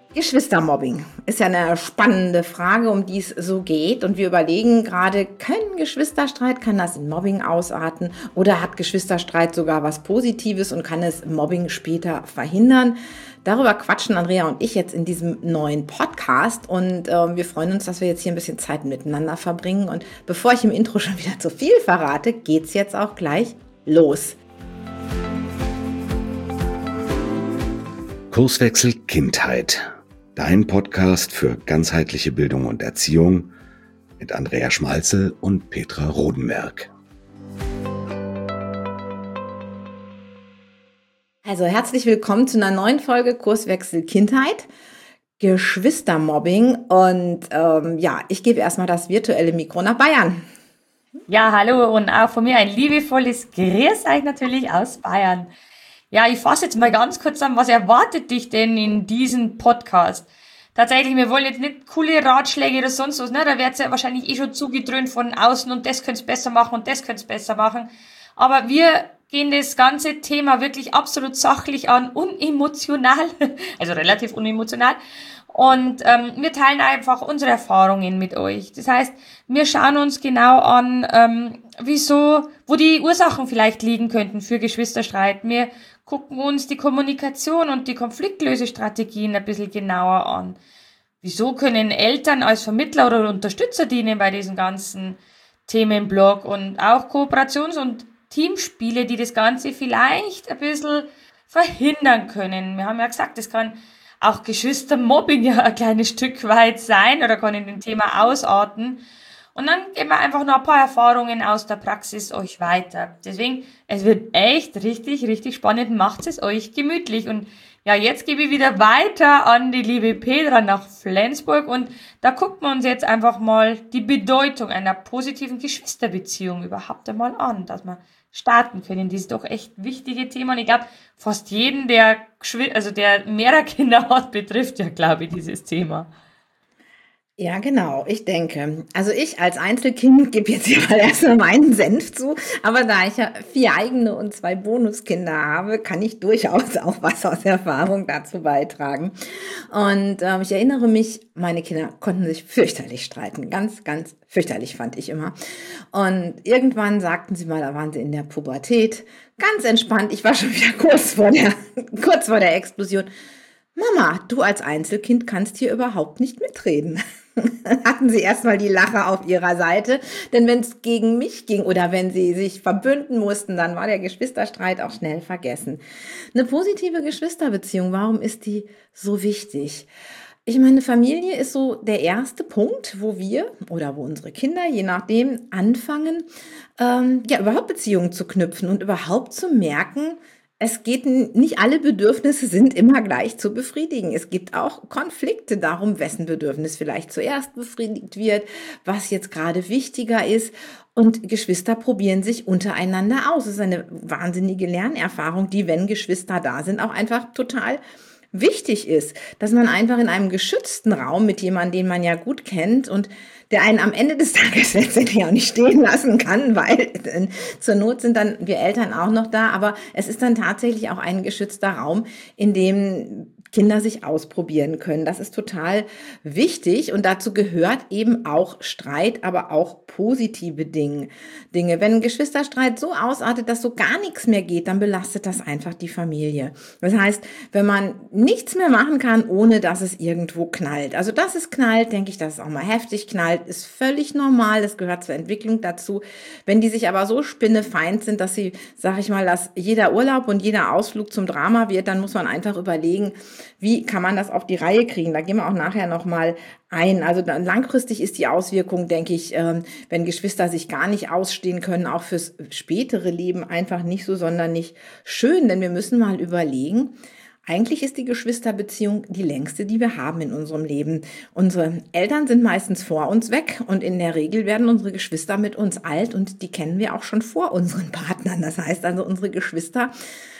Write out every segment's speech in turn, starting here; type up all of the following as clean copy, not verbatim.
Geschwistermobbing ist ja eine spannende Frage, um die es so geht. Und wir überlegen gerade, kann das in Mobbing ausarten? Oder hat Geschwisterstreit sogar was Positives und kann es Mobbing später verhindern? Darüber quatschen Andrea und ich jetzt in diesem neuen Podcast. Und wir freuen uns, dass wir jetzt hier ein bisschen Zeit miteinander verbringen. Und bevor ich im Intro schon wieder zu viel verrate, geht's jetzt auch gleich los. Kurswechsel Kindheit. Dein Podcast für ganzheitliche Bildung und Erziehung mit Andrea Schmalzel und Petra Rodenberg. Also herzlich willkommen zu einer neuen Folge Kurswechsel Kindheit, Geschwistermobbing und ich gebe erstmal das virtuelle Mikro nach Bayern. Ja, hallo und auch von mir ein liebevolles Grüß euch natürlich aus Bayern. Ja, ich fasse jetzt mal ganz kurz an, was erwartet dich denn in diesem Podcast? Tatsächlich, wir wollen jetzt nicht coole Ratschläge oder sonst was, ne? Da wird's ja wahrscheinlich eh schon zugedröhnt von außen und das könnt's besser machen und das könnt's besser machen. Aber wir gehen das ganze Thema wirklich absolut sachlich an, unemotional, also relativ unemotional. Und wir teilen einfach unsere Erfahrungen mit euch. Das heißt, wir schauen uns genau an, wo die Ursachen vielleicht liegen könnten für Geschwisterstreit. Wir gucken uns die Kommunikation und die Konfliktlösestrategien ein bisschen genauer an. Wieso können Eltern als Vermittler oder Unterstützer dienen bei diesen ganzen Themenblock und auch Kooperations- und Teamspiele, die das Ganze vielleicht ein bisschen verhindern können. Wir haben ja gesagt, das kann auch Geschwistermobbing ja ein kleines Stück weit sein oder kann in dem Thema ausarten. Und dann geben wir einfach noch ein paar Erfahrungen aus der Praxis euch weiter. Deswegen, es wird echt richtig, richtig spannend. Macht es euch gemütlich. Und ja, jetzt gebe ich wieder weiter an die liebe Petra nach Flensburg. Und da gucken wir uns jetzt einfach mal die Bedeutung einer positiven Geschwisterbeziehung überhaupt einmal an, dass wir starten können. Dieses doch echt wichtige Thema. Und ich glaube, fast jeden, der mehrere Kinder hat, betrifft ja, glaube ich, dieses Thema. Ja, genau, ich denke. Also ich als Einzelkind gebe jetzt hier mal erstmal meinen Senf zu, aber da ich ja 4 eigene und 2 Bonuskinder habe, kann ich durchaus auch was aus Erfahrung dazu beitragen. Und ich erinnere mich, meine Kinder konnten sich fürchterlich streiten. Ganz, ganz fürchterlich fand ich immer. Und irgendwann sagten sie mal, da waren sie in der Pubertät, ganz entspannt, ich war schon wieder kurz vor der Explosion. Mama, du als Einzelkind kannst hier überhaupt nicht mitreden. Hatten sie erstmal die Lacher auf ihrer Seite, denn wenn es gegen mich ging oder wenn sie sich verbünden mussten, dann war der Geschwisterstreit auch schnell vergessen. Eine positive Geschwisterbeziehung, warum ist die so wichtig? Ich meine, Familie ist so der erste Punkt, wo wir oder wo unsere Kinder, je nachdem, anfangen, überhaupt Beziehungen zu knüpfen und überhaupt zu merken, nicht alle Bedürfnisse sind immer gleich zu befriedigen. Es gibt auch Konflikte darum, wessen Bedürfnis vielleicht zuerst befriedigt wird, was jetzt gerade wichtiger ist. Und Geschwister probieren sich untereinander aus. Es ist eine wahnsinnige Lernerfahrung, die, wenn Geschwister da sind, auch einfach total wichtig ist, dass man einfach in einem geschützten Raum mit jemandem, den man ja gut kennt und der einen am Ende des Tages letztendlich auch nicht stehen lassen kann, weil zur Not sind dann wir Eltern auch noch da, aber es ist dann tatsächlich auch ein geschützter Raum, in dem Kinder sich ausprobieren können. Das ist total wichtig und dazu gehört eben auch Streit, aber auch positive Dinge. Wenn ein Geschwisterstreit so ausartet, dass so gar nichts mehr geht, dann belastet das einfach die Familie. Das heißt, wenn man nichts mehr machen kann, ohne dass es irgendwo knallt. Also dass es knallt, denke ich, dass es auch mal heftig knallt, ist völlig normal. Das gehört zur Entwicklung dazu. Wenn die sich aber so spinnefeind sind, dass sie, sag ich mal, dass jeder Urlaub und jeder Ausflug zum Drama wird, dann muss man einfach überlegen, wie kann man das auf die Reihe kriegen? Da gehen wir auch nachher nochmal ein. Also dann langfristig ist die Auswirkung, denke ich, wenn Geschwister sich gar nicht ausstehen können, auch fürs spätere Leben einfach nicht so sonderlich schön. Denn wir müssen mal überlegen, eigentlich ist die Geschwisterbeziehung die längste, die wir haben in unserem Leben. Unsere Eltern sind meistens vor uns weg und in der Regel werden unsere Geschwister mit uns alt und die kennen wir auch schon vor unseren Partnern. Das heißt also, unsere Geschwister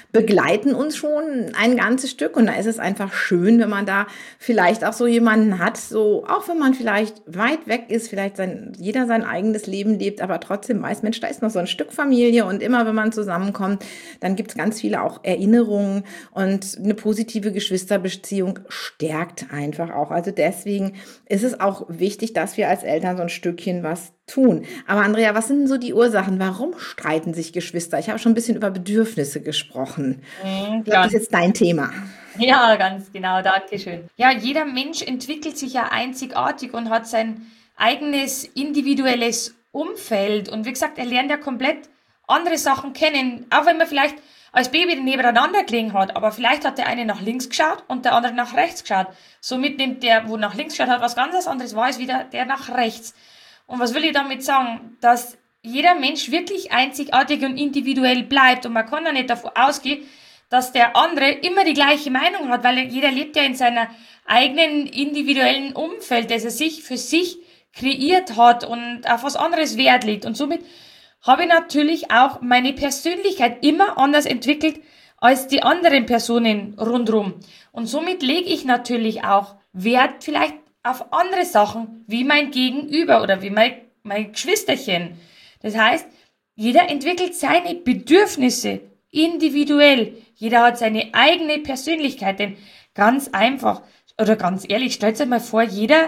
begleiten uns schon ein ganzes Stück und da ist es einfach schön, wenn man da vielleicht auch so jemanden hat, so auch wenn man vielleicht weit weg ist, vielleicht jeder sein eigenes Leben lebt, aber trotzdem weiß, Mensch, da ist noch so ein Stück Familie und immer wenn man zusammenkommt, dann gibt es ganz viele auch Erinnerungen und eine positive Geschwisterbeziehung stärkt einfach auch. Also deswegen ist es auch wichtig, dass wir als Eltern so ein Stückchen was tun. Aber Andrea, was sind denn so die Ursachen? Warum streiten sich Geschwister? Ich habe schon ein bisschen über Bedürfnisse gesprochen. Ich glaube, das ist jetzt dein Thema. Ja, ganz genau, danke schön. Ja, jeder Mensch entwickelt sich ja einzigartig und hat sein eigenes individuelles Umfeld. Und wie gesagt, er lernt ja komplett andere Sachen kennen, auch wenn man vielleicht als Baby nebeneinander gelegen hat, aber vielleicht hat der eine nach links geschaut und der andere nach rechts geschaut. Somit nimmt der, wo nach links geschaut hat, was ganz anderes wahr als wieder der nach rechts. Und was will ich damit sagen? Dass jeder Mensch wirklich einzigartig und individuell bleibt und man kann ja nicht davon ausgehen, dass der andere immer die gleiche Meinung hat, weil jeder lebt ja in seiner eigenen individuellen Umfeld, das er sich für sich kreiert hat und auf was anderes Wert legt. Und somit habe ich natürlich auch meine Persönlichkeit immer anders entwickelt als die anderen Personen rundherum. Und somit lege ich natürlich auch Wert vielleicht auf andere Sachen, wie mein Gegenüber oder wie mein Geschwisterchen. Das heißt, jeder entwickelt seine Bedürfnisse individuell. Jeder hat seine eigene Persönlichkeit, denn ganz einfach oder ganz ehrlich, stellt euch mal vor,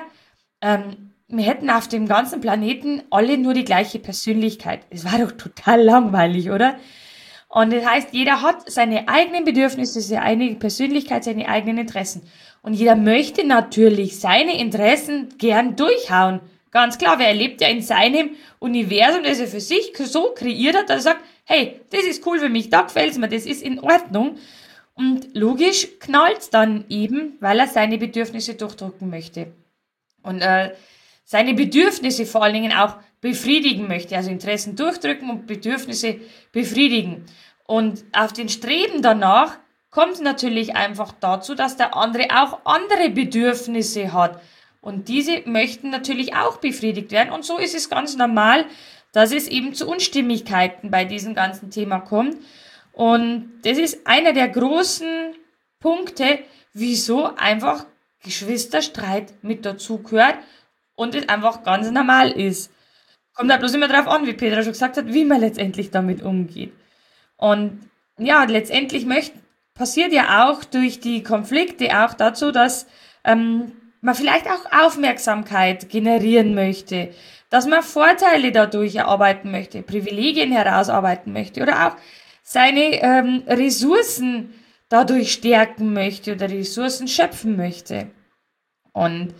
wir hätten auf dem ganzen Planeten alle nur die gleiche Persönlichkeit. Es war doch total langweilig, oder? Und das heißt, jeder hat seine eigenen Bedürfnisse, seine eigene Persönlichkeit, seine eigenen Interessen. Und jeder möchte natürlich seine Interessen gern durchhauen. Ganz klar, wer erlebt ja in seinem Universum, das er für sich so kreiert hat, dass er sagt, hey, das ist cool für mich, da gefällt's mir, das ist in Ordnung. Und logisch knallt's dann eben, weil er seine Bedürfnisse durchdrücken möchte. Und seine Bedürfnisse vor allen Dingen auch befriedigen möchte, also Interessen durchdrücken und Bedürfnisse befriedigen. Und auf den Streben danach kommt es natürlich einfach dazu, dass der andere auch andere Bedürfnisse hat. Und diese möchten natürlich auch befriedigt werden. Und so ist es ganz normal, dass es eben zu Unstimmigkeiten bei diesem ganzen Thema kommt. Und das ist einer der großen Punkte, wieso einfach Geschwisterstreit mit dazugehört und es einfach ganz normal ist. Kommt halt bloß immer darauf an, wie Petra schon gesagt hat, wie man letztendlich damit umgeht. Und ja, letztendlich passiert ja auch durch die Konflikte auch dazu, dass man vielleicht auch Aufmerksamkeit generieren möchte, dass man Vorteile dadurch erarbeiten möchte, Privilegien herausarbeiten möchte oder auch seine Ressourcen dadurch stärken möchte oder Ressourcen schöpfen möchte. Und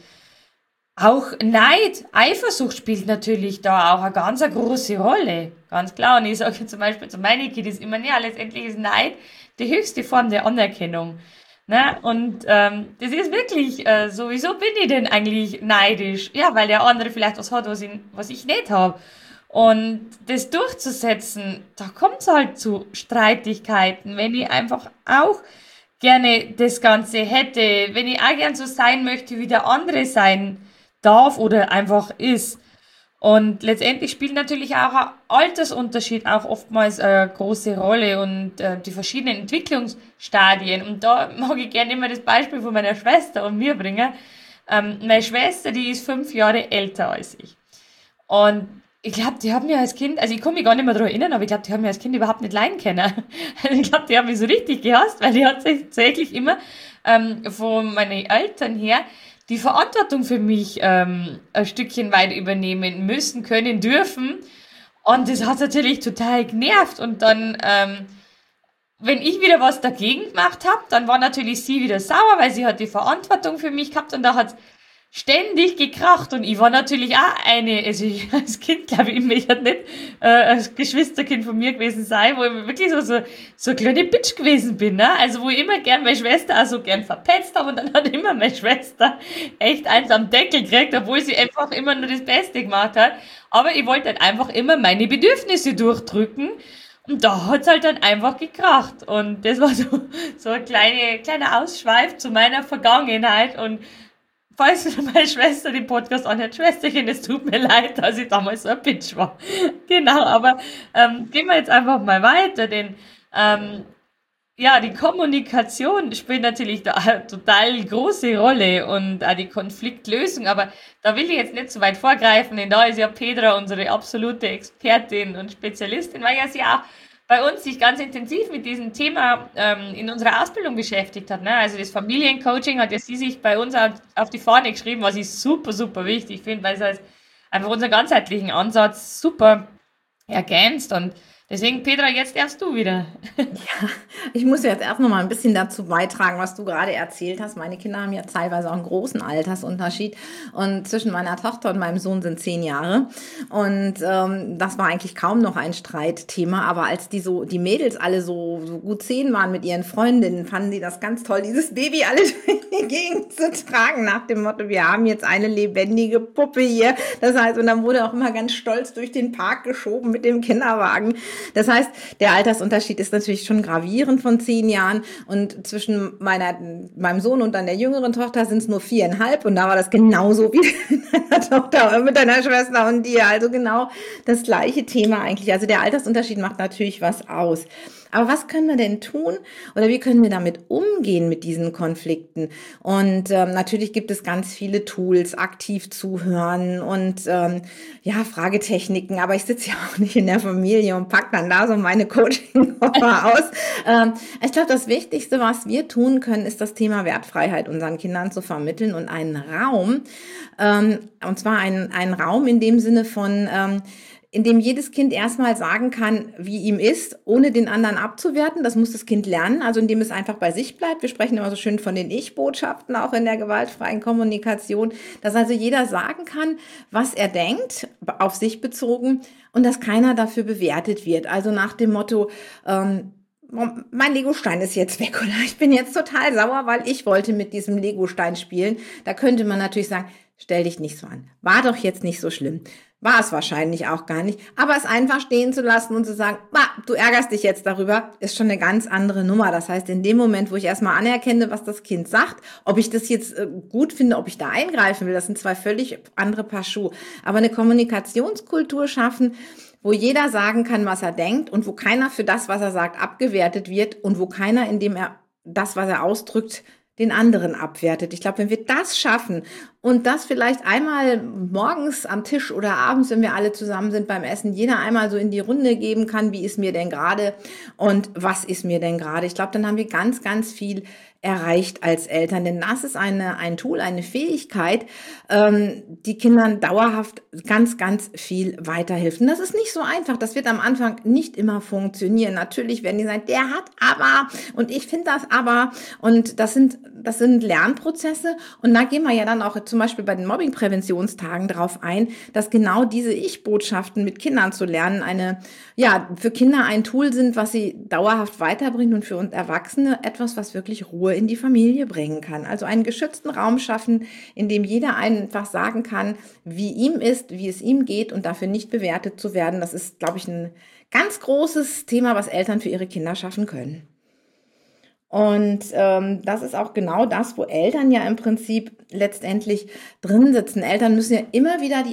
auch Neid, Eifersucht spielt natürlich da auch eine ganz große Rolle. Ganz klar. Und ich sage zum Beispiel zu meinen Kids immer, ja, letztendlich ist Neid die höchste Form der Anerkennung. Ne? Und das ist wirklich so, wieso bin ich denn eigentlich neidisch? Ja, weil der andere vielleicht was hat, was ich nicht habe. Und das durchzusetzen, da kommt es halt zu Streitigkeiten, wenn ich einfach auch gerne das Ganze hätte, wenn ich auch gern so sein möchte, wie der andere sein darf oder einfach ist. Und letztendlich spielt natürlich auch ein Altersunterschied auch oftmals eine große Rolle und die verschiedenen Entwicklungsstadien. Und da mag ich gerne immer das Beispiel von meiner Schwester und mir bringen. Meine Schwester, die ist 5 Jahre älter als ich. Und ich glaube, die haben mir als Kind, also ich kann mich gar nicht mehr daran erinnern, aber ich glaube, die haben mir als Kind überhaupt nicht leiden können. Ich glaube, die haben mich so richtig gehasst, weil die hat tatsächlich immer von meinen Eltern her die Verantwortung für mich ein Stückchen weit übernehmen müssen, können, dürfen. Und das hat natürlich total genervt. Und dann, wenn ich wieder was dagegen gemacht habe, dann war natürlich sie wieder sauer, weil sie hat die Verantwortung für mich gehabt und da hat ständig gekracht und ich war natürlich auch also ich als Kind, glaube ich, ich hätte nicht als Geschwisterkind von mir gewesen sein, wo ich wirklich so eine kleine Bitch gewesen bin, ne? Also wo ich immer gern meine Schwester auch so gern verpetzt habe und dann hat immer meine Schwester echt eins am Deckel gekriegt, obwohl sie einfach immer nur das Beste gemacht hat. Aber ich wollte halt einfach immer meine Bedürfnisse durchdrücken. Und da hat's halt dann einfach gekracht. Und das war so ein kleiner Ausschweif zu meiner Vergangenheit und falls meine Schwester den Podcast anhört, Schwesterchen, es tut mir leid, dass ich damals so ein Bitch war. Genau, aber gehen wir jetzt einfach mal weiter, denn Ja, die Kommunikation spielt natürlich da eine total große Rolle und auch die Konfliktlösung, aber da will ich jetzt nicht so weit vorgreifen, denn da ist ja Petra unsere absolute Expertin und Spezialistin, weil ja sie auch bei uns sich ganz intensiv mit diesem Thema in unserer Ausbildung beschäftigt hat. Ne? Also das Familiencoaching hat ja sie sich bei uns auf die Fahne geschrieben, was ich super, super wichtig finde, weil es halt einfach unseren ganzheitlichen Ansatz super ergänzt und deswegen, Petra, jetzt darfst du wieder. Ja, ich muss jetzt erst noch mal ein bisschen dazu beitragen, was du gerade erzählt hast. Meine Kinder haben ja teilweise auch einen großen Altersunterschied und zwischen meiner Tochter und meinem Sohn sind 10 Jahre und das war eigentlich kaum noch ein Streitthema, aber als die Mädels alle so gut 10 waren mit ihren Freundinnen, fanden die das ganz toll, dieses Baby alle durch die Gegend zu tragen, nach dem Motto, wir haben jetzt eine lebendige Puppe hier. Das heißt, und dann wurde auch immer ganz stolz durch den Park geschoben mit dem Kinderwagen. Das heißt, der Altersunterschied ist natürlich schon gravierend von 10 Jahren und zwischen meinem Sohn und dann der jüngeren Tochter sind es nur 4,5 und da war das genauso wie mit deiner Tochter und mit deiner Schwester und dir. Also genau das gleiche Thema eigentlich. Also der Altersunterschied macht natürlich was aus. Aber was können wir denn tun oder wie können wir damit umgehen mit diesen Konflikten? Und natürlich gibt es ganz viele Tools, aktiv zuhören und ja, Fragetechniken. Aber ich sitze ja auch nicht in der Familie und pack dann da so meine Coaching-Koffer aus. Ich glaube, das Wichtigste, was wir tun können, ist das Thema Wertfreiheit unseren Kindern zu vermitteln und einen Raum, und zwar einen Raum in dem Sinne von in dem jedes Kind erstmal sagen kann, wie ihm ist, ohne den anderen abzuwerten. Das muss das Kind lernen, also indem es einfach bei sich bleibt. Wir sprechen immer so schön von den Ich-Botschaften, auch in der gewaltfreien Kommunikation, dass also jeder sagen kann, was er denkt, auf sich bezogen und dass keiner dafür bewertet wird. Also nach dem Motto, mein Legostein ist jetzt weg oder ich bin jetzt total sauer, weil ich wollte mit diesem Legostein spielen. Da könnte man natürlich sagen, stell dich nicht so an. War doch jetzt nicht so schlimm. War es wahrscheinlich auch gar nicht. Aber es einfach stehen zu lassen und zu sagen, du ärgerst dich jetzt darüber, ist schon eine ganz andere Nummer. Das heißt, in dem Moment, wo ich erstmal anerkenne, was das Kind sagt, ob ich das jetzt gut finde, ob ich da eingreifen will, das sind zwei völlig andere Paar Schuhe. Aber eine Kommunikationskultur schaffen, wo jeder sagen kann, was er denkt und wo keiner für das, was er sagt, abgewertet wird und wo keiner, indem er das, was er ausdrückt, den anderen abwertet. Ich glaube, wenn wir das schaffen und das vielleicht einmal morgens am Tisch oder abends, wenn wir alle zusammen sind beim Essen, jeder einmal so in die Runde geben kann, wie ist mir denn gerade und was ist mir denn gerade. Ich glaube, dann haben wir ganz, ganz viel erreicht als Eltern, denn das ist ein Tool, eine Fähigkeit, die Kindern dauerhaft ganz, ganz viel weiterhilft. Und das ist nicht so einfach, das wird am Anfang nicht immer funktionieren. Natürlich werden die sagen, der hat aber und ich finde das aber und das sind Lernprozesse und da gehen wir ja dann auch zum Beispiel bei den Mobbing-Präventionstagen drauf ein, dass genau diese Ich-Botschaften mit Kindern zu lernen für Kinder ein Tool sind, was sie dauerhaft weiterbringt und für uns Erwachsene etwas, was wirklich Ruhe in die Familie bringen kann. Also einen geschützten Raum schaffen, in dem jeder einfach sagen kann, wie ihm ist, wie es ihm geht und dafür nicht bewertet zu werden. Das ist, glaube ich, ein ganz großes Thema, was Eltern für ihre Kinder schaffen können. Und das ist auch genau das, wo Eltern ja im Prinzip letztendlich drin sitzen. Eltern müssen ja immer wieder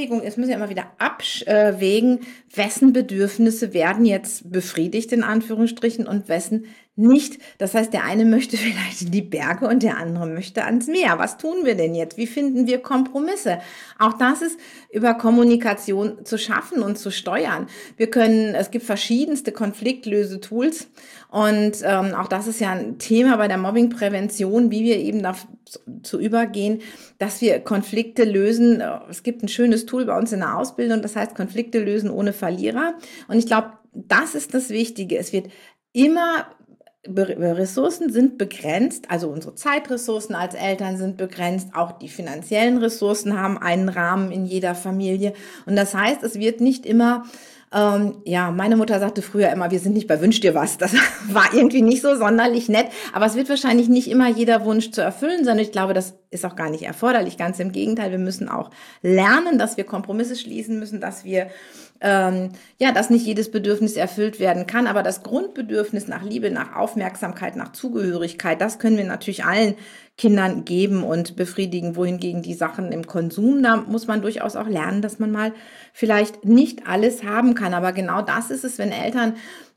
abwägen, wessen Bedürfnisse werden jetzt befriedigt, in Anführungsstrichen, und wessen nicht. Das heißt, der eine möchte vielleicht in die Berge und der andere möchte ans Meer. Was tun wir denn jetzt? Wie finden wir Kompromisse? Auch das ist über Kommunikation zu schaffen und zu steuern. Es gibt verschiedenste Konfliktlöse-Tools und auch das ist ja ein Thema bei der Mobbingprävention, wie wir eben dazu übergehen, dass wir Konflikte lösen. Es gibt ein schönes Tool bei uns in der Ausbildung, das heißt Konflikte lösen ohne Verlierer. Und ich glaube, das ist das Wichtige. Es wird immer Ressourcen sind begrenzt, also unsere Zeitressourcen als Eltern sind begrenzt, auch die finanziellen Ressourcen haben einen Rahmen in jeder Familie. Und das heißt, es wird nicht immer, meine Mutter sagte früher immer, wir sind nicht bei Wünsch dir was. Das war irgendwie nicht so sonderlich nett, aber es wird wahrscheinlich nicht immer jeder Wunsch zu erfüllen, sondern ich glaube, das ist auch gar nicht erforderlich. Ganz im Gegenteil, wir müssen auch lernen, dass wir Kompromisse schließen müssen, dass wir dass nicht jedes Bedürfnis erfüllt werden kann, aber das Grundbedürfnis nach Liebe, nach Aufmerksamkeit, nach Zugehörigkeit, das können wir natürlich allen Kindern geben und befriedigen, wohingegen die Sachen im Konsum, da muss man durchaus auch lernen, dass man mal vielleicht nicht alles haben kann. Aber genau das ist es, wenn Eltern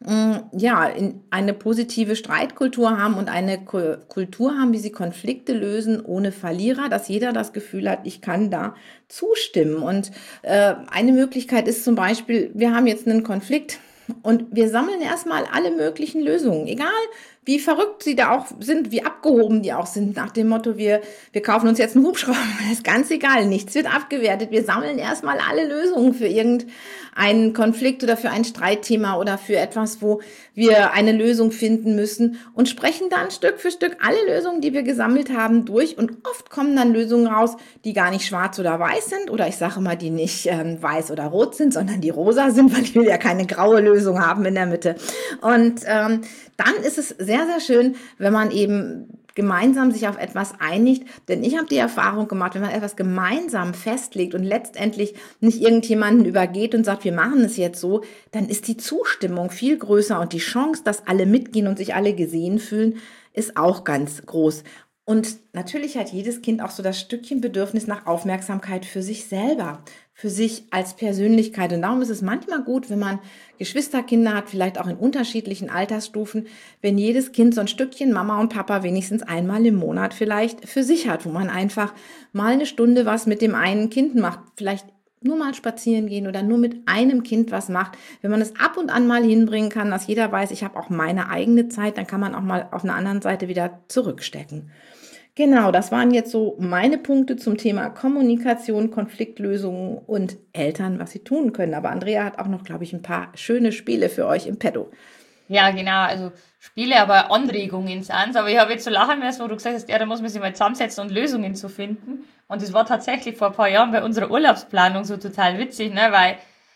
ja eine positive Streitkultur haben und eine Kultur haben, wie sie Konflikte lösen ohne Verlierer, dass jeder das Gefühl hat, ich kann da zustimmen. Und eine Möglichkeit ist zum Beispiel, wir haben jetzt einen Konflikt und wir sammeln erstmal alle möglichen Lösungen, egal wie verrückt sie da auch sind, wie abgehoben die auch sind, nach dem Motto, wir kaufen uns jetzt einen Hubschrauber, das ist ganz egal, nichts wird abgewertet. Wir sammeln erstmal alle Lösungen für irgendeinen Konflikt oder für ein Streitthema oder für etwas, wo wir eine Lösung finden müssen und sprechen dann Stück für Stück alle Lösungen, die wir gesammelt haben, durch. Und oft kommen dann Lösungen raus, die gar nicht schwarz oder weiß sind oder ich sage mal, die nicht weiß oder rot sind, sondern die rosa sind, weil ich will ja keine graue Lösung haben in der Mitte. Und dann ist es sehr, sehr schön, wenn man eben gemeinsam sich auf etwas einigt, denn ich habe die Erfahrung gemacht, wenn man etwas gemeinsam festlegt und letztendlich nicht irgendjemanden übergeht und sagt, wir machen es jetzt so, dann ist die Zustimmung viel größer und die Chance, dass alle mitgehen und sich alle gesehen fühlen, ist auch ganz groß. Und natürlich hat jedes Kind auch so das Stückchen Bedürfnis nach Aufmerksamkeit für sich selber, für sich als Persönlichkeit. Und darum ist es manchmal gut, wenn man Geschwisterkinder hat, vielleicht auch in unterschiedlichen Altersstufen, wenn jedes Kind so ein Stückchen Mama und Papa wenigstens einmal im Monat vielleicht für sich hat, wo man einfach mal eine Stunde was mit dem einen Kind macht, vielleicht nur mal spazieren gehen oder nur mit einem Kind was macht. Wenn man es ab und an mal hinbringen kann, dass jeder weiß, ich habe auch meine eigene Zeit, dann kann man auch mal auf einer anderen Seite wieder zurückstecken. Genau, das waren jetzt so meine Punkte zum Thema Kommunikation, Konfliktlösungen und Eltern, was sie tun können. Aber Andrea hat auch noch, glaube ich, ein paar schöne Spiele für euch im Petto. Ja, genau, also Spiele, aber Anregungen sind's. Aber ich habe jetzt so lachen müssen, wo du gesagt hast, ja, da muss man sich mal zusammensetzen und Lösungen zu finden. Und das war tatsächlich vor ein paar Jahren bei unserer Urlaubsplanung so total witzig, ne, weil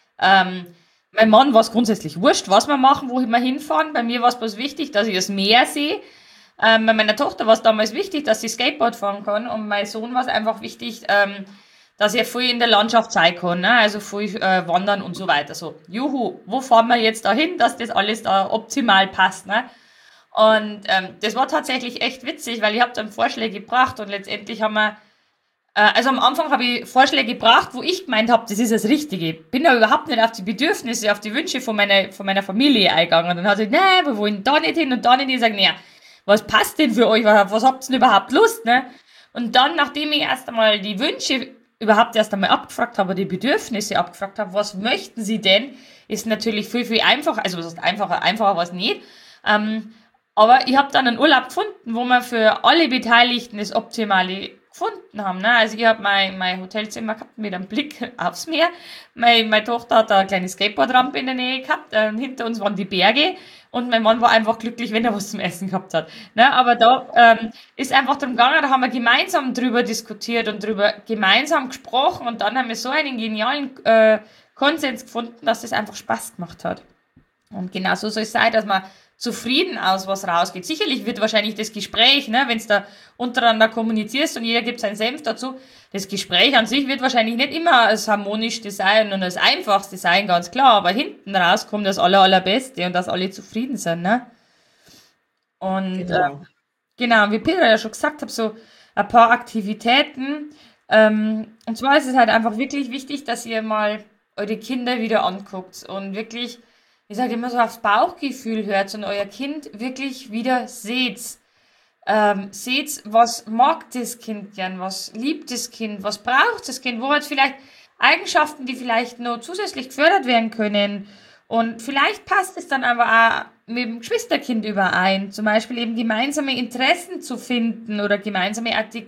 mein Mann war es grundsätzlich wurscht, was wir machen, wo wir hinfahren. Bei mir war es bloß wichtig, dass ich das Meer sehe. Bei meiner Tochter war es damals wichtig, dass sie Skateboard fahren kann und mein Sohn war es einfach wichtig, dass er viel in der Landschaft sein kann, ne? Also viel wandern und so weiter. So, juhu, wo fahren wir jetzt dahin, dass das alles da optimal passt, ne? Und das war tatsächlich echt witzig, weil ich habe dann Vorschläge gebracht und letztendlich haben wir, also am Anfang habe ich Vorschläge gebracht, wo ich gemeint habe, das ist das Richtige. Bin da überhaupt nicht auf die Bedürfnisse, auf die Wünsche von meiner Familie eingegangen. Und dann hat sie gesagt, nee, wir wollen da nicht hin und da nicht hin. Ich sage, naja, was passt denn für euch? Was habt ihr denn überhaupt Lust, ne? Und dann, nachdem ich erst einmal die Wünsche überhaupt erst einmal abgefragt habe, die Bedürfnisse abgefragt habe, was möchten sie denn, ist natürlich viel, viel einfacher, also was heißt einfacher war es nicht, aber ich habe dann einen Urlaub gefunden, wo wir für alle Beteiligten das Optimale gefunden haben, ne? Also ich habe mein Hotelzimmer gehabt mit einem Blick aufs Meer, meine Tochter hat da eine kleine Skateboardrampe in der Nähe gehabt, hinter uns waren die Berge und mein Mann war einfach glücklich, wenn er was zum Essen gehabt hat, ne? Aber da ist einfach darum gegangen, da haben wir gemeinsam drüber diskutiert und drüber gemeinsam gesprochen und dann haben wir so einen genialen Konsens gefunden, dass das einfach Spaß gemacht hat. Und genau so soll es sein, dass man zufrieden aus was rausgeht. Sicherlich wird wahrscheinlich das Gespräch, ne, wenn es da untereinander kommunizierst und jeder gibt seinen Senf dazu, das Gespräch an sich wird wahrscheinlich nicht immer das harmonischste sein und das einfachste sein, ganz klar, aber hinten raus kommt das Allerbeste und dass alle zufrieden sind, ne? Und genau, wie Peter ja schon gesagt hat, so ein paar Aktivitäten. Und zwar ist es halt einfach wirklich wichtig, dass ihr mal eure Kinder wieder anguckt und wirklich, ich sage immer so, aufs Bauchgefühl hört und euer Kind wirklich wieder seht. Seht, was mag das Kind gern, was liebt das Kind, was braucht das Kind, wo hat vielleicht Eigenschaften, die vielleicht noch zusätzlich gefördert werden können. Und vielleicht passt es dann aber auch mit dem Geschwisterkind überein, zum Beispiel eben gemeinsame Interessen zu finden oder gemeinsame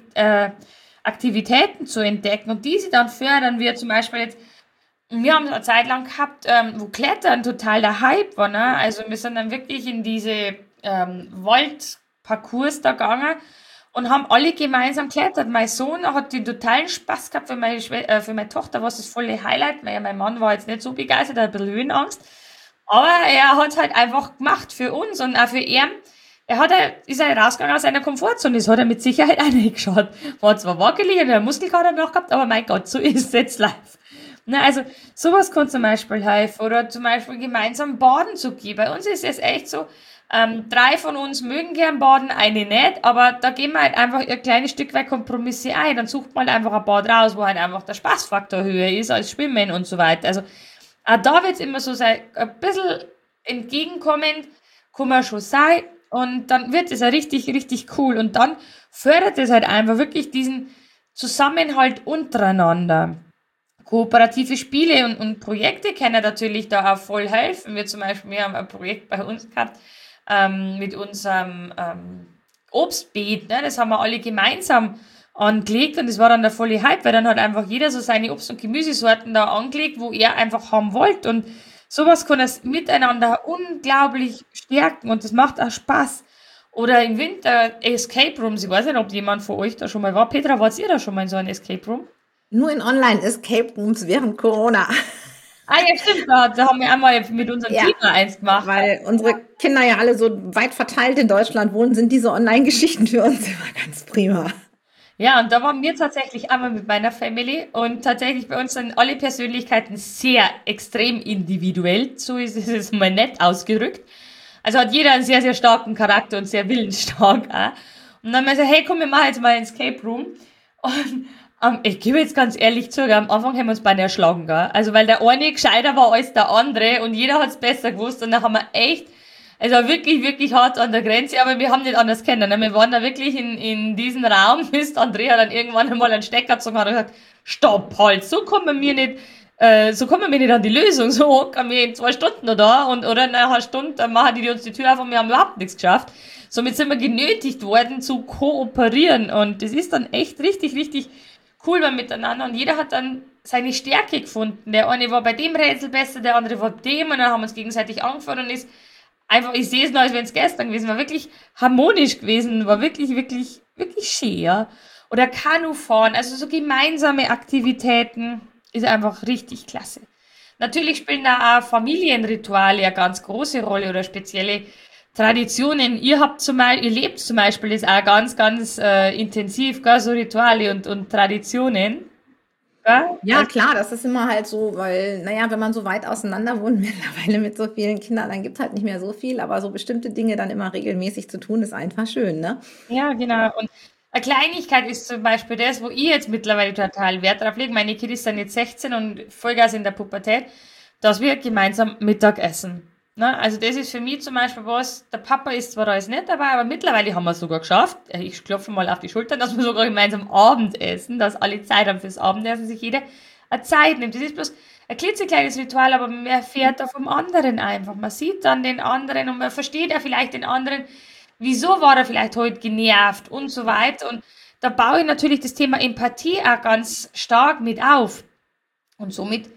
Aktivitäten zu entdecken und diese dann fördern wir zum Beispiel jetzt. Wir haben es eine Zeit lang gehabt, wo Klettern total der Hype war, ne? Also wir sind dann wirklich in diese Waldparcours da gegangen und haben alle gemeinsam geklettert. Mein Sohn hat den totalen Spaß gehabt, für meine Tochter war es das volle Highlight, weil mein Mann war jetzt nicht so begeistert, er hat ein bisschen Höhenangst. Aber er hat halt einfach gemacht für uns und auch für ihn. Ist er rausgegangen aus seiner Komfortzone, das hat er mit Sicherheit auch nicht geschaut. War zwar wackelig und einen Muskelkater noch gehabt, aber mein Gott, so ist es jetzt live. Na, also sowas kann zum Beispiel helfen oder zum Beispiel gemeinsam baden zu gehen. Bei uns ist es echt so, 3 von uns mögen gern baden, eine nicht, aber da gehen wir halt einfach ein kleines Stück weit Kompromisse ein. Dann sucht man halt einfach ein Bad raus, wo halt einfach der Spaßfaktor höher ist als Schwimmen und so weiter. Also auch da wird es immer so sein, ein bisschen entgegenkommend kann man schon sein und dann wird es ja richtig, richtig cool und dann fördert es halt einfach wirklich diesen Zusammenhalt untereinander. Kooperative Spiele und Projekte können natürlich da auch voll helfen. Wir haben ein Projekt bei uns gehabt mit unserem Obstbeet. Ne? Das haben wir alle gemeinsam angelegt und das war dann der volle Hype, weil dann hat einfach jeder so seine Obst- und Gemüsesorten da angelegt, wo er einfach haben wollte und sowas kann das miteinander unglaublich stärken und das macht auch Spaß. Oder im Winter Escape Rooms. Ich weiß nicht, ob jemand von euch da schon mal war. Petra, wart ihr da schon mal in so einem Escape Room? Nur in Online-Escape Rooms während Corona. Ah ja, stimmt, da haben wir einmal mit unserem Ja, Team mal eins gemacht. weil unsere Kinder ja alle so weit verteilt in Deutschland wohnen, sind diese Online-Geschichten für uns immer ganz prima. Ja, und da waren wir tatsächlich einmal mit meiner Family und tatsächlich bei uns sind alle Persönlichkeiten sehr extrem individuell, so ist es mal nett ausgedrückt. Also hat jeder einen sehr, sehr starken Charakter und sehr willensstark auch. Und dann haben wir gesagt, hey, komm, wir machen jetzt mal ein Escape Room. Und ich gebe jetzt ganz ehrlich zu, am Anfang haben wir uns beide erschlagen, gell? Also weil der eine gescheiter war als der andere und jeder hat es besser gewusst und dann haben wir echt, also wirklich, wirklich hart an der Grenze, aber wir haben nicht anders kennen. Ne? Wir waren da wirklich in diesem Raum, bis Andrea dann irgendwann einmal einen Stecker gezogen hat und gesagt, stopp, halt, so kommen wir nicht an die Lösung, so hocken wir in 2 Stunden noch da und, oder nach einer Stunde dann machen die uns die Tür auf und wir haben überhaupt nichts geschafft. Somit sind wir genötigt worden zu kooperieren und das ist dann echt richtig, richtig cool war miteinander und jeder hat dann seine Stärke gefunden. Der eine war bei dem Rätsel besser, der andere war bei dem und dann haben wir uns gegenseitig angefangen und ist einfach, ich sehe es noch, als wenn es gestern gewesen war, wirklich harmonisch gewesen, war wirklich, wirklich, wirklich schön, ja. Oder Kanufahren, also so gemeinsame Aktivitäten ist einfach richtig klasse. Natürlich spielen da auch Familienrituale eine ganz große Rolle oder spezielle Traditionen. Ihr lebt zum Beispiel das auch ganz, ganz intensiv, gell, so Rituale und Traditionen. Gell? Ja, klar, das ist immer halt so, weil, naja, wenn man so weit auseinander wohnt, mittlerweile mit so vielen Kindern, dann gibt's halt nicht mehr so viel, aber so bestimmte Dinge dann immer regelmäßig zu tun, ist einfach schön, ne? Ja, genau. Und eine Kleinigkeit ist zum Beispiel das, wo ich jetzt mittlerweile total Wert drauf lege. Meine Kids sind jetzt 16 und Vollgas in der Pubertät, dass wir gemeinsam Mittag essen. Ne? Also das ist für mich zum Beispiel was, der Papa ist zwar da jetzt nicht dabei, aber mittlerweile haben wir es sogar geschafft. Ich klopfe mal auf die Schultern, dass wir sogar gemeinsam Abendessen, dass alle Zeit haben fürs Abendessen, sich jeder eine Zeit nimmt. Das ist bloß ein klitzekleines Ritual, aber man erfährt da vom anderen einfach. Man sieht dann den anderen und man versteht ja vielleicht den anderen, wieso war er vielleicht heute genervt und so weiter. Und da baue ich natürlich das Thema Empathie auch ganz stark mit auf. Und somit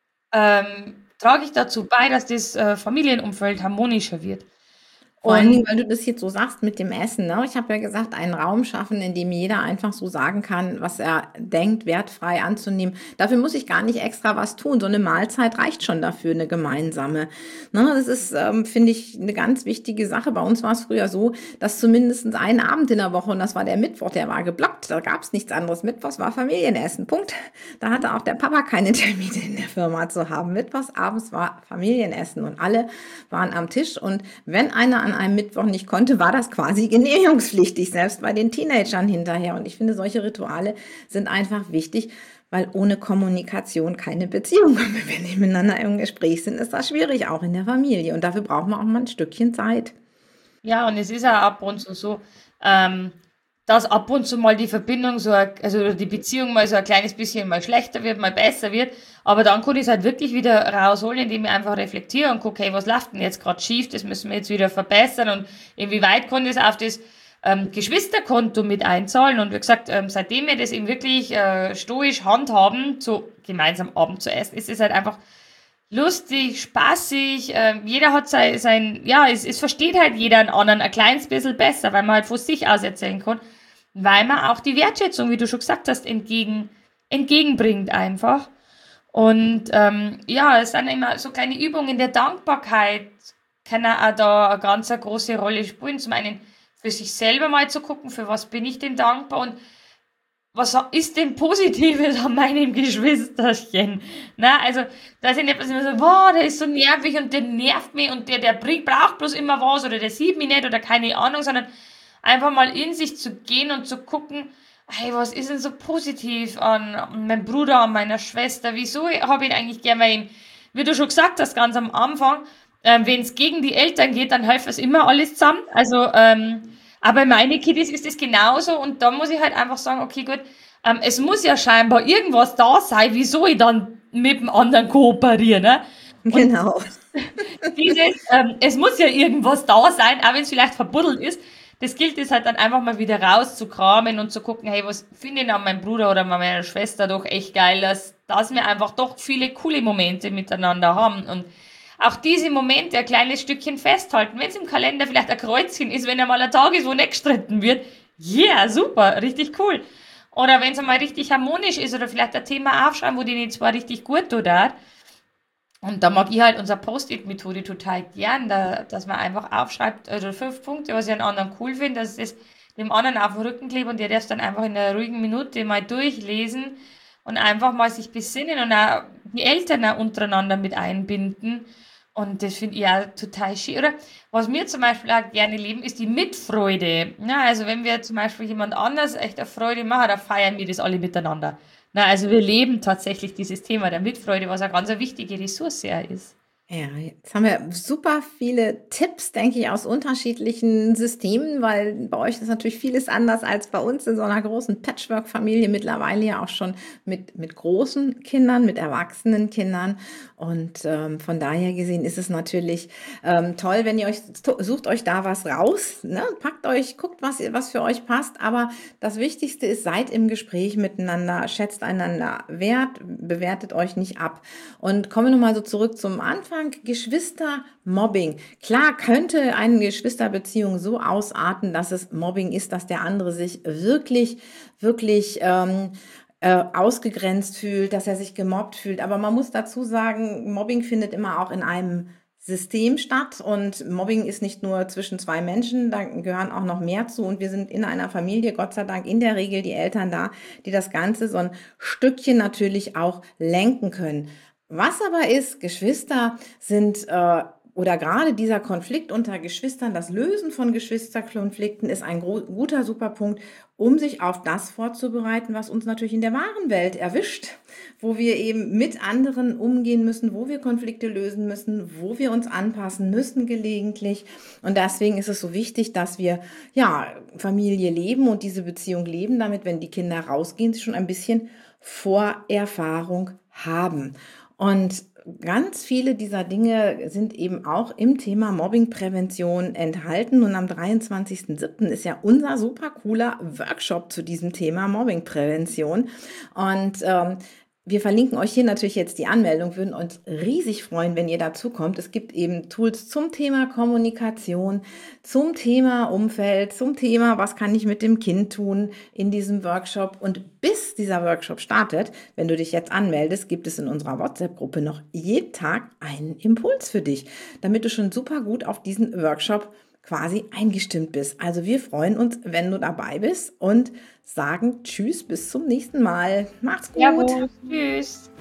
trage ich dazu bei, dass das Familienumfeld harmonischer wird. Vor allen Dingen, Und weil du das jetzt so sagst mit dem Essen, ne? Ich habe ja gesagt, einen Raum schaffen, in dem jeder einfach so sagen kann, was er denkt, wertfrei anzunehmen. Dafür muss ich gar nicht extra was tun. So eine Mahlzeit reicht schon dafür, eine gemeinsame. Ne? Das ist, finde ich, eine ganz wichtige Sache. Bei uns war es früher so, dass zumindest einen Abend in der Woche, und das war der Mittwoch, der war geblockt. Da gab es nichts anderes. Mittwochs war Familienessen. Punkt. Da hatte auch der Papa keine Termine in der Firma zu haben. Mittwochs abends war Familienessen und alle waren am Tisch. Und wenn einer an einem Mittwoch nicht konnte, war das quasi genehmigungspflichtig, selbst bei den Teenagern hinterher. Und ich finde, solche Rituale sind einfach wichtig, weil ohne Kommunikation keine Beziehung. Und wenn wir nicht miteinander im Gespräch sind, ist das schwierig, auch in der Familie. Und dafür braucht man auch mal ein Stückchen Zeit. ja, und es ist ja ab und zu so, ähm, dass ab und zu mal die Verbindung also die Beziehung mal so ein kleines bisschen mal schlechter wird, mal besser wird. Aber dann kann ich es halt wirklich wieder rausholen, indem ich einfach reflektiere und gucke, hey, was läuft denn jetzt gerade schief? Das müssen wir jetzt wieder verbessern und inwieweit kann das auf das Geschwisterkonto mit einzahlen. Und wie gesagt, seitdem wir das eben wirklich stoisch handhaben, so gemeinsam Abend zu essen, ist es halt einfach lustig, spaßig, jeder hat ja, es versteht halt jeder einen anderen ein kleines bisschen besser, weil man halt von sich aus erzählen kann, weil man auch die Wertschätzung, wie du schon gesagt hast, entgegenbringt einfach. Und ja, es sind immer so kleine Übungen der Dankbarkeit, kann auch da eine ganz eine große Rolle spielen. Zum einen für sich selber mal zu gucken, für was bin ich denn dankbar und was ist denn Positives an meinem Geschwisterchen? Na, also, da sind etwas immer so, boah, der ist so nervig und der nervt mich und der braucht bloß immer was oder der sieht mich nicht oder keine Ahnung, sondern einfach mal in sich zu gehen und zu gucken, hey, was ist denn so positiv an meinem Bruder, an meiner Schwester? Wieso habe ich ihn eigentlich gern? Weil, wie du schon gesagt hast, ganz am Anfang, wenn es gegen die Eltern geht, dann hilft es immer alles zusammen. Also, aber meine Kiddies ist es genauso und da muss ich halt einfach sagen, okay, gut, es muss ja scheinbar irgendwas da sein, wieso ich dann mit dem anderen kooperiere, ne? Und Genau. es muss ja irgendwas da sein, auch wenn es vielleicht verbuddelt ist. Das gilt es halt dann einfach mal wieder rauszukramen und zu gucken, hey, was finde ich an meinem Bruder oder an meiner Schwester doch echt geil, dass wir einfach doch viele coole Momente miteinander haben und auch diese Momente ein kleines Stückchen festhalten. Wenn es im Kalender vielleicht ein Kreuzchen ist, wenn einmal ein Tag ist, wo nicht gestritten wird, yeah, super, richtig cool. Oder wenn es einmal richtig harmonisch ist oder vielleicht ein Thema aufschreiben, wo denen zwar richtig gut tut, und da mag ich halt unsere Post-it-Methode total gern, dass man einfach aufschreibt, also 5 Punkte, was ich an anderen cool finde, dass ich das dem anderen auf den Rücken klebe und der darf es dann einfach in einer ruhigen Minute mal durchlesen und einfach mal sich besinnen und auch die Eltern auch untereinander mit einbinden. Und das finde ich auch total schön. Oder was wir zum Beispiel auch gerne leben, ist die Mitfreude. Ja, also wenn wir zum Beispiel jemand anders echt eine Freude machen, dann feiern wir das alle miteinander. Na, also wir leben tatsächlich dieses Thema der Mitfreude, was eine ganz wichtige Ressource ja ist. Ja, jetzt haben wir super viele Tipps, denke ich, aus unterschiedlichen Systemen, weil bei euch ist natürlich vieles anders als bei uns in so einer großen Patchwork-Familie, mittlerweile ja auch schon mit großen Kindern, mit erwachsenen Kindern. Und von daher gesehen ist es natürlich toll, wenn ihr euch, sucht euch da was raus, ne? Packt euch, guckt, was für euch passt. Aber das Wichtigste ist, seid im Gespräch miteinander, schätzt einander wert, bewertet euch nicht ab. Und kommen wir nochmal so zurück zum Anfang. Geschwistermobbing. Klar könnte eine Geschwisterbeziehung so ausarten, dass es Mobbing ist, dass der andere sich wirklich ausgegrenzt fühlt, dass er sich gemobbt fühlt. Aber man muss dazu sagen, Mobbing findet immer auch in einem System statt und Mobbing ist nicht nur zwischen zwei Menschen, da gehören auch noch mehr zu und wir sind in einer Familie, Gott sei Dank in der Regel die Eltern da, die das Ganze so ein Stückchen natürlich auch lenken können. Was aber ist, Geschwister sind oder gerade dieser Konflikt unter Geschwistern, das Lösen von Geschwisterkonflikten ist ein guter, super Punkt, um sich auf das vorzubereiten, was uns natürlich in der wahren Welt erwischt, wo wir eben mit anderen umgehen müssen, wo wir Konflikte lösen müssen, wo wir uns anpassen müssen gelegentlich. Und deswegen ist es so wichtig, dass wir ja Familie leben und diese Beziehung leben, damit, wenn die Kinder rausgehen, sie schon ein bisschen Vorerfahrung haben. Und ganz viele dieser Dinge sind eben auch im Thema Mobbingprävention enthalten. Und am 23.07. ist ja unser super cooler Workshop zu diesem Thema Mobbingprävention. Und wir verlinken euch hier natürlich jetzt die Anmeldung, würden uns riesig freuen, wenn ihr dazu kommt. Es gibt eben Tools zum Thema Kommunikation, zum Thema Umfeld, zum Thema, was kann ich mit dem Kind tun in diesem Workshop. Und bis dieser Workshop startet, wenn du dich jetzt anmeldest, gibt es in unserer WhatsApp-Gruppe noch jeden Tag einen Impuls für dich, damit du schon super gut auf diesen Workshop quasi eingestimmt bist. Also wir freuen uns, wenn du dabei bist und sagen Tschüss, bis zum nächsten Mal. Macht's gut. Servus, tschüss.